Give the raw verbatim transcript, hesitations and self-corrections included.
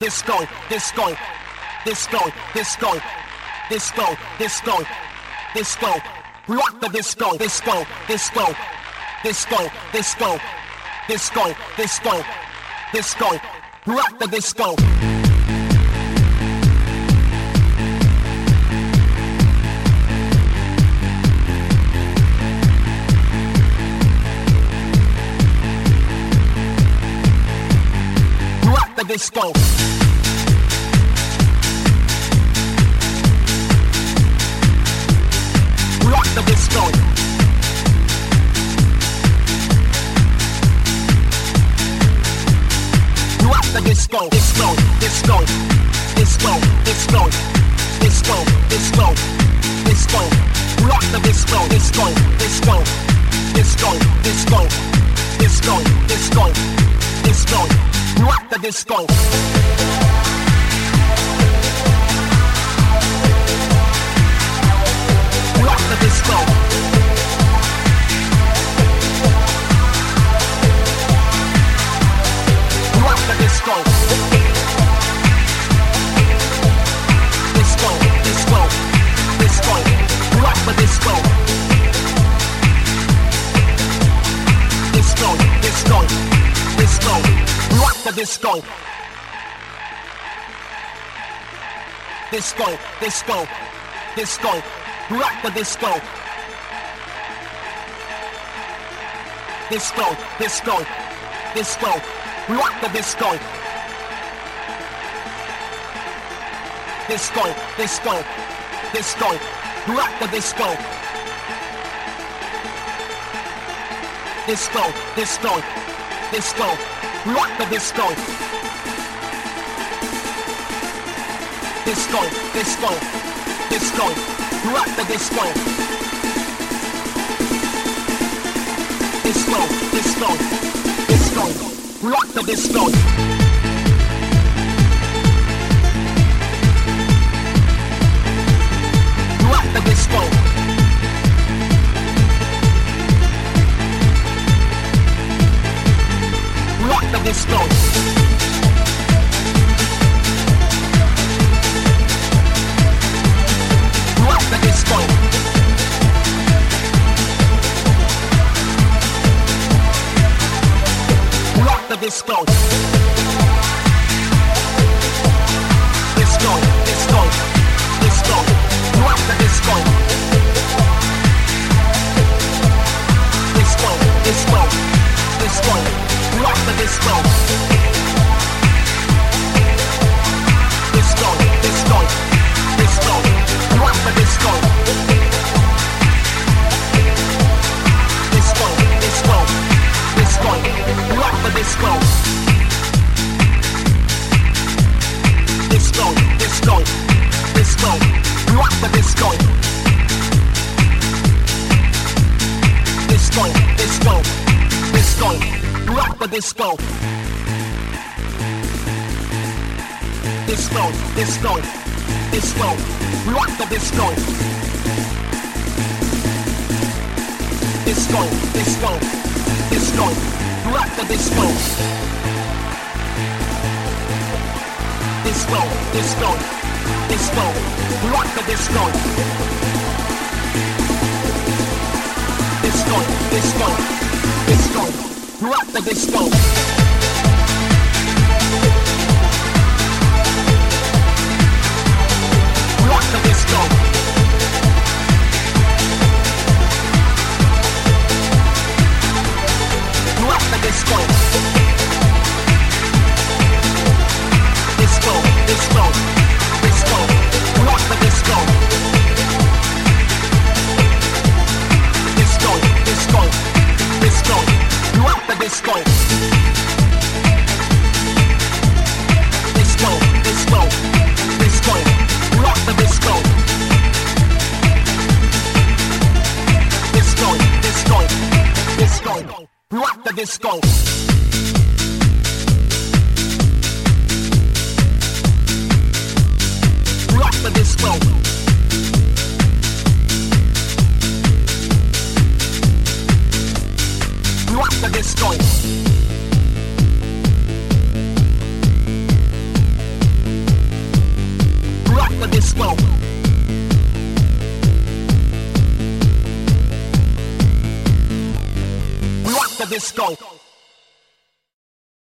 disco, disco, disco, disco, disco, disco, disco, rock the disco, disco, disco, disco, disco, disco, disco, disco, rock the disco. Rock the disco. Rock the disco. Rock the disco. Disco, disco, disco, disco, disco, disco, disco. Rock the disco. Disco, disco, disco, disco, disco, disco, disco. Rock the disco. Rock the disco. Rock the disco. Disco, disco, disco. Rock the disco. Disco, disco, disco. Rock the disco. Disco, disco, disco. Rock the disco. Disco, disco, disco. Rock the disco. Disco, disco, disco. Rock the disco. Disco, disco, disco. Rock the disco. Disco, disco, disco. Rock the disco. Disco, disco, disco. Rock the disco. Rock the disco. Rock the disco. Rock the disco. Rock the disco. Disco, disco, disco. Rock the disco. Disco, disco, disco. Rock the disco. Disco, disco, disco. Rock the disco. Disco, disco, disco. Rock the disco. Disco, disco, disco. Rock the disco. Disco, disco, disco. Rock the disco. Disco, disco, disco. Rock the disco. Disco, disco, disco. Rock the disco. Disco, disco, disco. Rock the disco. Disco, disco, disco. Rock the disco. Rock the disco. Rock the disco. Disco, disco, disco. Rock the disco. Disco, disco, disco. Rock the disco. disco. Rock the disco.